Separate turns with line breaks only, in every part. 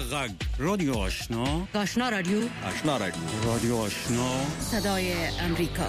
غږ رادیو آشنا
رادیو
رادیو آشنا
صدای امریکا.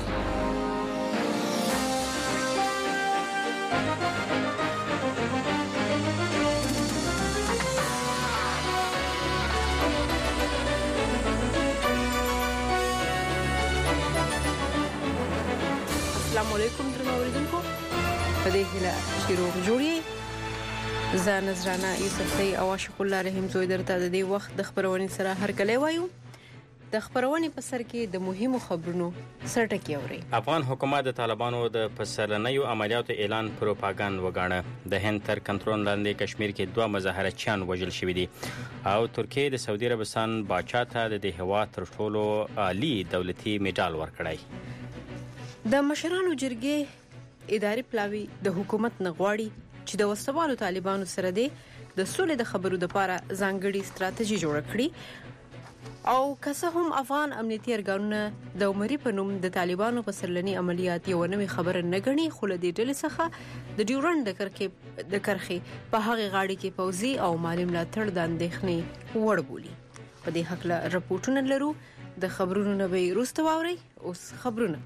السلام علیکم درنو اوریدونکو، په دې هیله چې روغ جوړی. زه نذرانه یوسفزۍ او عاشق الله رحیم زوی درته د دې وخت د خبرونې سره هرکلی وایو. د خبرونې په سر کې د مهمو خبرونو سرټکی اوري.
افغان حکومت د طالبانو د پسرلنیو عملیاتو اعلان پروپاګاندا وګاڼه. د هند تر کنټرول لاندې کشمیر کې 2 مظاهرچیان وژل شوي دي او ترکیه د سعودي عربستان باچا ته د دې هیواد تر ټولو عالی دولتي میډال ورکړی.
د مشرانو جرګې اداري پلاوی د حکومت نغواړي چې د وسوالو طالبانو سره د سولې د خبرو لپاره ځانګړي ستراتیژي جوړ کړي او که څه هم افغان امنیتي ارګانونه د عمري په نوم د طالبانو په سرلني عملیات یو نوې خبره نه غني، خو له دې ډلې څخه د ډیورنډ د کرخې په هغه غاړي کې پوځي او مالی ملاتړ د اندېښنې وړ بولي. په دې حق له راپورټونه لرو. د خبرونو نه به وروسته واورئ. اوس خبرونه.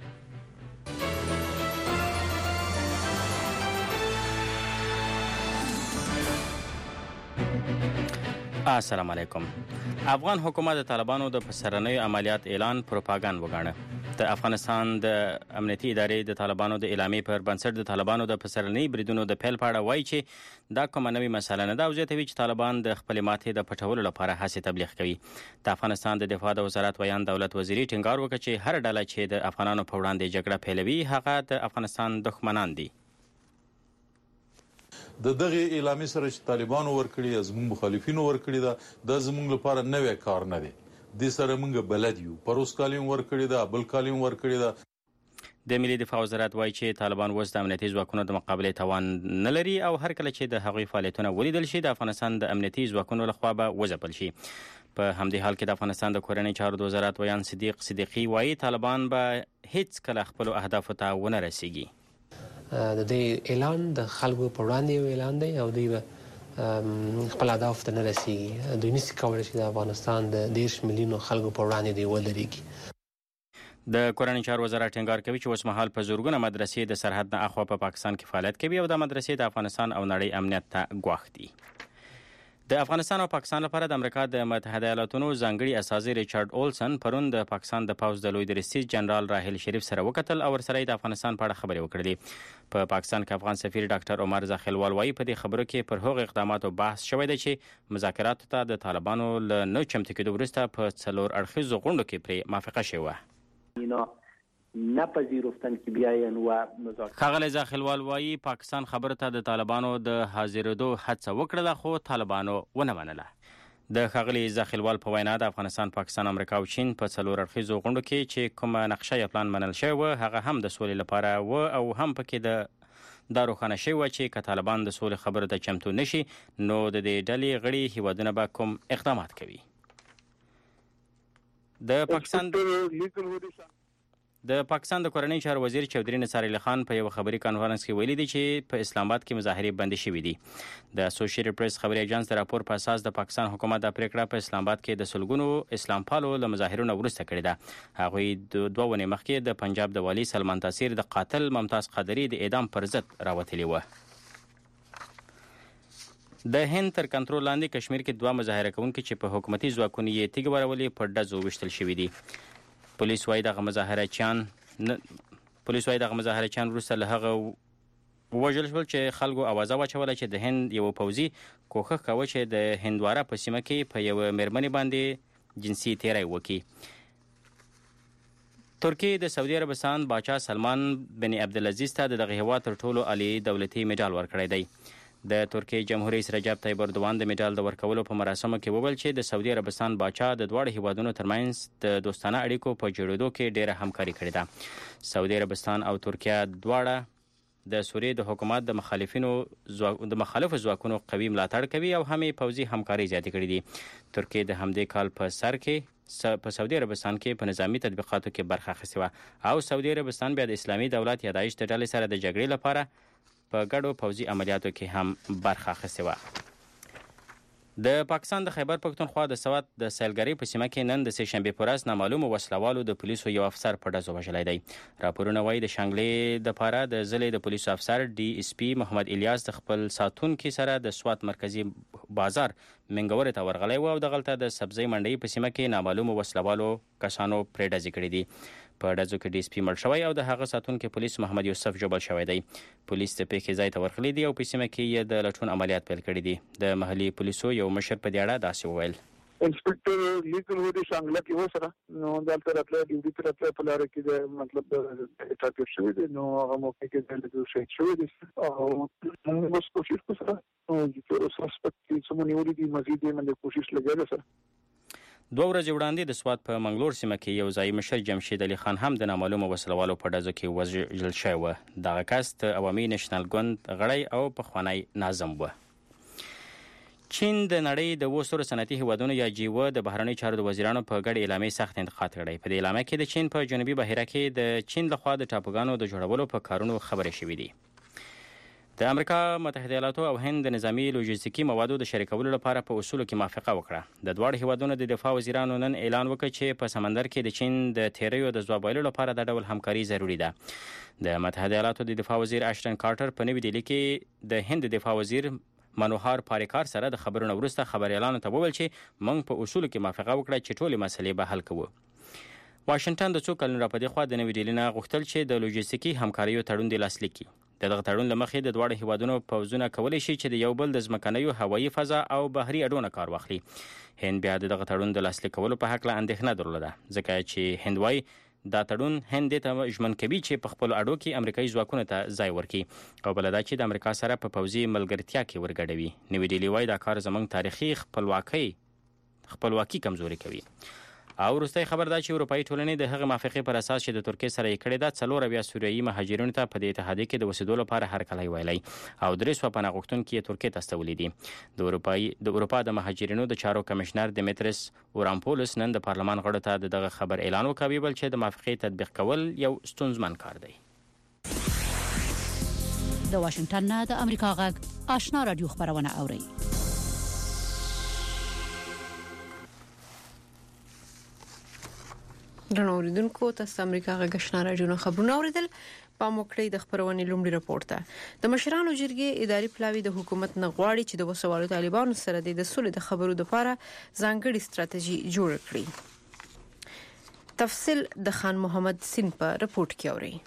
السلام علیکم. افغان حکومت د طالبانو د پسرلنیو عملیات اعلان پروپاګاندا وګاڼه. د افغانستان د امنیتي ادارې د طالبانو د اعلامیې پر بنسټ د طالبانو د پسرلني بریدونو د پیل په اړه وایي چې دا کومه نوې مسله نه ده او زیاتوي چې طالبان د خپلې ماتې د پټولو لپاره هڅې تبلیغ کوي. د افغانستان د دفاع د وزارت ویان دولت وزیري ټینګار وکړ چې هر ډله چې د افغانانو په وړاندې جګړه پیلوي هغه د افغانستان دښمنان دي.
د دغه اعلامیې سره چې طالبانو ورکړي زموږ مخالفینو ورکړي دا زموږ لپاره نوې کار نه دی. د سره موږ بلد یو. پروس کالیم ورکړي دا بل کالیم ورکړي دا.
د ملي دفاع وزارت وایي چې طالبان اوس د امنیتي ځواکونو د مقابلې توان نه لري او هر کله چې د هغوی فعالیتونه ولیدل شي د افغانستان د امنیتي ځواکونو لخوا به وځپل شي. په همدې حال کې د افغانستان د کورنۍ چارو د وزارت ویان صدیقي وایي طالبان به هیڅ کله خپل اهدافو ته ونه رسیږي.
د دې اعلان د خلکو په وړاندې یو اعلان دی او دوی خپل اهداف ته نه رسیږي. دوی نشي کولی چې د افغانستان د 10 میلیونو خلکو په وړاندې دی ولريږي.
د کورنۍ چارو وزارت ټینګار کوي چې اوس مهال په زورګونه مدرسې د سرحد نه اخوا په پاکستان کې فعالیت کوي او د مدرسې د افغانستان او نړۍ امنیت ته ګواښ دي. د افغانستان او پاکستان لپاره د امریکا د متحده ایالاتونو ځانګړي استازي ریچارډ اولسن پرون د پاکستان د پوځ د لوی درستیز جنرال راحیل شریف سره وکتل او ورسره د افغانستان په اړه خبرې وکړې. په پاکستان کې افغان سفیر ډاکټر عمر زاخیلوال وایي په دې خبرو کې پر هغو اقداماتو بحث شوی دی چې مذاکراتو ته د طالبانو له نو چمتو کېدو وروسته په 4 اړخیزو غونډو کې پرې موافقه شوې وه.
نپذیرفتن که بیاین و مذاکره.
ښاغلی زاخیلوال وایي پاکستان خبره ته د طالبانو د حاضرېدو هڅه وکړه خو طالبانو ونه منله. د ښاغلي زاخیلوال په وینا د افغانستان، پاکستان، امریکا او چین په 4 اړخیزو غونډو کې چې کومه نقشه یا پلان منل شوی و هغه هم د سولې لپاره و او هم پکې دا روښانه شوی و چې که طالبان د سولې خبرو ته چمتو نشي نو د دې ډلې غړي هیوادونه به کوم اقدامات کوي. د پاکستان د کورنۍ چارو وزیر چودھری نثار علي خان په یو خبري کانفرنس کې ویلي دی چې په اسلام آباد کې مظاهرې بندې شوې دي. د اسوسییټډ پریس خبري اژانس د راپور په اساس د پاکستان حکومت د پریکړه په اسلام آباد کې د سلګونو اسلام پالو له مظاهرونو وروسته کړې ده. هغوی 2 ونې مخکې د پنجاب د والي سلمان تاثیر د قاتل ممتاز قادری د اعدام پر ضد راوتلي و. د هند تر کنټرول لاندې کشمیر کې 2 مظاهره کوونکي چې په حکومتي ځواکونو یې تیږه ورولې په ډزو وشتل شوي دي. پولیس وايي دغه مظاهرچیان وروسته له هغه ووژل شول چې خلکو اوازه واچوله چې د هند یو پوځي کوښښ کاوه چې د هندواره په سیمه کې په یو میرمنې باندې جنسي تیری وکړي. ترکیه د سعودي عربستان باچا سلمان بن عبدالعزیز ته دغه هیواد تر ټولو عالی دولتي میډال ورکړی دی. د ترکیه جمهور رئیس رجب طیب اردوان د میډال د ورکولو په مراسمو کې وویل چې د سعودي عربستان باچا د دواړو هیوادونو ترمنځ د دوستانه اړیکو په جوړېدو کې ډېره همکاري کړې ده. سعودي عربستان او ترکیه دواړه د سوریې د حکومت د مخالفو ځواکونو قوي ملاتړ کوي او هم پوځي همکاري زیاتې کړې دي. ترکیه د همدې کال په سر کې په سعودي عربستان کې په نظامی تطبیقاتو کې برخه اخیستې وه او سعودي عربستان بیا د اسلامي دولت یا داعش د ډلې سره د جګړې لپاره په ګډو پوځي عملیاتو کې هم برخه اخیستې وه. د پاکستان د خیبر پښتونخوا د سوات د سیلګری په سیمه کې نن د سه شنبه پر ورځ نامعلومو وسلوالو د پولیسو یو افسر په ډزو وژلی دی. راپورونه وایي د شانګلې د پاره د ضلع د پولیسو افسر ډي اس پی محمد الیاس د خپل ساتونکو سره د سوات مرکزی بازار منګورې ته ورغلی و او د غلطه د سبزی منډي په سیمه کې نامعلومو وسلوالو کسانو پرې ډزې کړې دي. په ډزو کې ډي اس پی مړ شوی او د هغه ساتونکو پولیس محمد یوسف جوبل شوی دی. پولیس د پیښې ځای ته ورغلي دي او په سیمه کې یې د لټون عملیات پیل کړي دي. د محلي پولیسو یو مشر په دې اړه داسې وویل:
انسپکټر لیکل و دي شانګله کې وسره نو دلته راتله ډیوټي ته راتله په لار کې د مطلب د ټاکټ شوی دي نو هغه موقع کې د شهید شوی دي او موږ اوس کوشش کوو چې سسپکټ چې مونږ ولې دي مزید باندې کوشش لګیا سره.
2 ورځې وړاندې د سوات په منګلور سیمه کې یو ځای مشر جمشید علي خان هم د نامعلومو وسلوالو په ډزو کې وژل شوی و. دغه کس د عوامي نېشنل ګوند غړی او پخوانی ناظم و. چین د نړۍ د 200 صنعتي هیوادونو یا جیو د بهرنی چارو د وزیرانو په ګډ اعلامیه سخت انتقاد کړی. په دې اعلامیه کې د چین په جنوبي بحیره کې د چین لخوا د ټاپوګانو د جوړولو په کارونو خبرې شوې دي. د امریکا متحده ایالاتو او هند د نظامی لوجستیکي موادو د شریکولو لپاره په اصولو کې موافقه وکړه. د دواړو هیوادونو د دفاع وزیرانو نن اعلان وکړ چې په سمندر کې د چین د تیریو د ځواب ویلو لپاره د ډول همکاري ضروری ده. د متحده ایالاتو د دفاع وزیر اشټن کارټر په نوې ډیلي کې د هند دفاع وزیر منوهار پاریکار سره د خبرونو وروسته خبر اعلان ته وویل چې موږ په اصولو کې موافقه وکړه چې ټولې مسلې به حل کوو. واشنگټن د څو کلونو راپدې خوا د نوې ډیلي نه غوښتل چې د لوجستیکي همکاریو تړون د لاسلیک کړي. دغه تړون لمخې د دواړو هیوادونو پوځونه کولی شي چې د یو بل د ځمکنیو هوایي فضا او بحري اډونه کار واخلي. هند بیا دغه تړون د لاسلیک کولو په حق له اندېښنه درلوده ځکه چې هند وايي دا تړون هند ته ژمن کوي چې په خپل اډو کې امریکایي ځواکونو ته ځای ورکړي او بل دا چې د امریکا سره په پوځي ملګرتیا کې ورګډوي. نوې ډیلي وايي دا کار زموږ تاریخي خپلواکي کمزوري کوي. او وروستی خبر دا چې اروپایي ټولنې د هغه موافقې پر اساس چې د ترکیې سره یې کړې ده 4 سوریایي مهاجرینو ته په دې اتحادیه کې د اوسېدو لپاره هرکلی ویلی او 300 پناه غوښتونکي یې ترکیې ته استولي دي. د اروپا د مهاجرینو د چارو کمشنر دیمیتریس اورامپولس نن د پارلمان غړو ته دغه خبر اعلان وکړ بل چې د موافقې تطبیق کول یو ستونزمن کار دی.
د واشنگټن نه د امریکا غږ آشنا رادیو خبرونه اوري.
رنوریدونکو تاسو امریکا غږ آشنا رادیو خبرونه اوریدل. په موکړې د خبرونې لومړي راپور ته د مشرانو جرګې اداري پلاوی د حکومت نه غواړي چې د وسوالو طالبانو سره د سولې د خبرو لپاره ځانګړي ستراتیژي جوړ کړي. تفصیل د خان محمد سین په راپورټ کې اوري.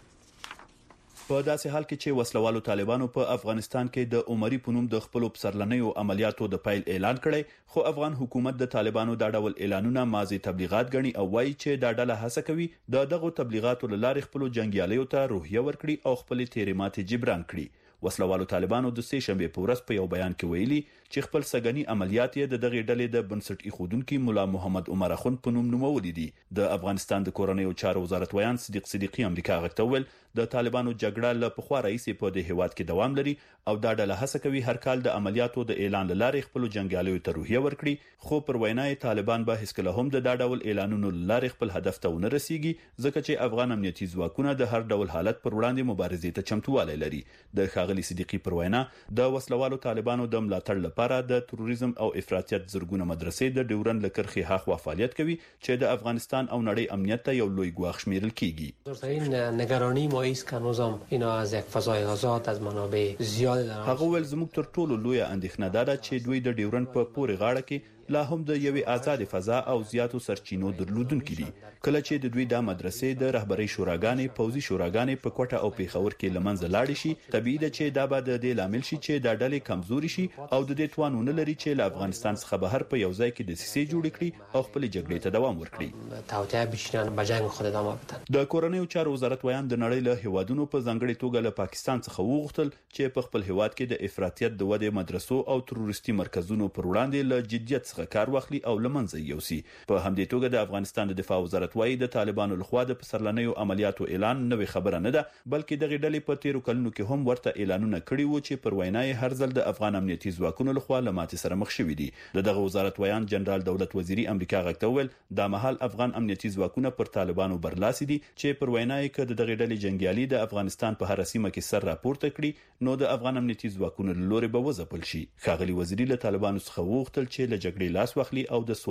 په داسې حال کې چې وسلوالو طالبانو په افغانستان کې د عمري پونوم د خپل پسرلنیو عملیاتو د پیل اعلان کړی خو افغان حکومت د طالبانو د ډول اعلانونه ماضي تبلیغات غني او وایي چې د ډله هڅه کوي د دغه تبلیغاتو لارې خپل جنگیالیو ته روحیه ورکړي او خپل تیریمات جبران کړي. وسلوالو طالبانو د سه شنبه په ورځ په یو بیان کې ویلي چې خپل سګنی عملیات یې د دغه ډلې د بنسټ ایښودونکو مولا محمد عمر اخوند په نوم نومولې دي. د افغانستان د کورنیو چارو وزارت ویان صدیق صدیقی امریکا غوښتل د طالبانو جګړه له پخوا رئیس په د هیواد کې دوام لري او دا ډله هڅه کوي هر کال د عملیاتو د اعلان لارې خپل جنگیالیو ته روحیه ورکړي خو پر وینای طالبان به هیڅ کله هم د ډول اعلانونو لارې خپل هدف ته ونه رسیږي ځکه چې افغان امنیتي ځواکونه د هر ډول حالت پر وړاندې مبارزې ته چمتووالی لري. د خاغلی صدیقی پر وینا د وسلوالو طالبانو د ملاتړ لپاره د تروریزم او افراطیت زرګونه مدرسې د ډیورن لکرخي هاخوا فعالیت کوي چې د افغانستان او نړۍ امنیت ته یو لوی ګواښ شمیرل کیږي.
این نگرانی ما است که هنوزم اینا از یک فضای آزاد از منابع زیاد دارن.
هغه ول زموږ تر ټولو لوی اندېښنه ده چې دوی د ډیورن په پورې غاړه کې لا هم د یوې آزاد فضا او زیاتو سرچینو درلودونکي دي. کله چې د دوی د مدرسې د رهبری شوراګانې پوځي شوراګانې په کوټه او پیښور کې لمنځه لاړ شي طبيعي ده چې دا به د دې لامل شي چې د ډلې کمزوري شي او د دې توانونه لري چې له افغانستان څخه بهر په یو ځای کې د سیسې جوړ کړي او خپل جګړې ته دوام ورکړي.
توطئه بشینن به جنگ خود ادامه بدن.
د کورنیو چارو وزارت ویان د نړۍ له هیوادونو په ځانګړي توګه له پاکستان څخه وغوښتل چې په خپل هیواد کې د افراطیت د ودې مدرسو او تروریستي مرکزونو پر وړاندې له جديت څخه څخه کار واخلي او لمنځه یوسي. په همدې توګه د افغانستان د دفاع وزارت وايي د طالبانو لخوا د پسرلنیو عملیاتو اعلان نوې خبره نه ده، بلکې دغه ډلې په تیرو کلونو کې هم ورته اعلانونه کړي وو چې پر وینای هر ځل د افغان امنیتي ځواکونو لخوا لماتې سره مخ شوي دي. دغه وزارت ویان جنرال دولت وزیری امریکا غږ ویل د مهال افغان امنیتي ځواکونه پر طالبانو برلاسي دي چې پر وینای کې دغه ډلې جنگیالي د افغانستان په هر سیمه کې سر راپورته کړي نو د افغان امنیتي ځواکونو لوري به وځپل شي. ښاغلي وزیری له طالبانو څخه وغوښتل چې له جګړې لاس واخلي او د